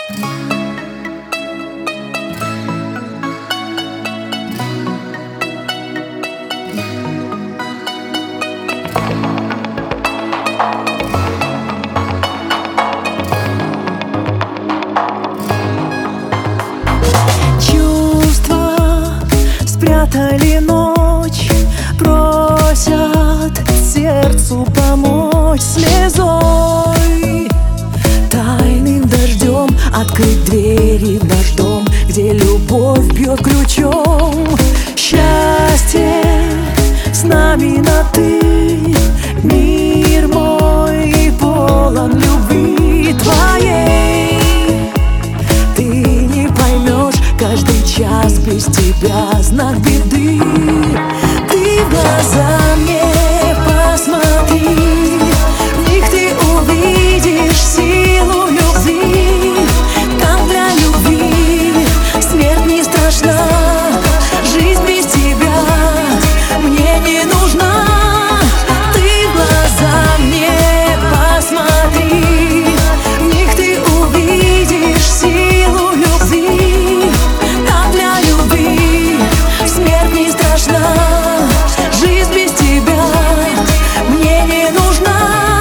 Чувства спрятали ночь, просят сердцу помочь слезой, тайным дождем открыть двери в наш дом, где любовь бьет ключом. Счастье с нами на «ты», мир мой полон любви твоей. Ты не поймешь, каждый час без тебя знак беды. Ты в глаза мне посмотри, в них ты увидишь силу любви. Там для любви смерть не страшна, жизнь без тебя мне не нужна. Ты в глаза мне посмотри, в них ты увидишь силу любви. Там для любви смерть не страшна, жизнь без тебя мне не нужна.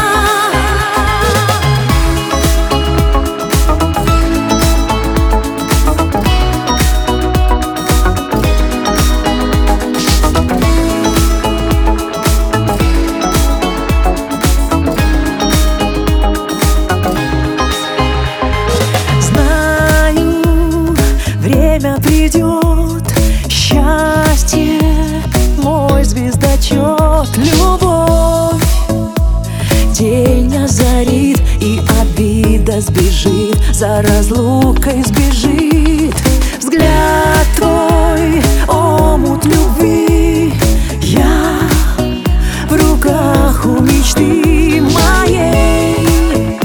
Знаю, время придет, счастье мой звездочет. Любовь день озарит, и обида сбежит, за разлукой сбежит. Взгляд твой омут любви, я в руках у мечты моей.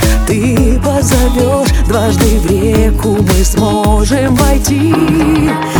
Ты позовешь дважды в реку, мы сможем войти.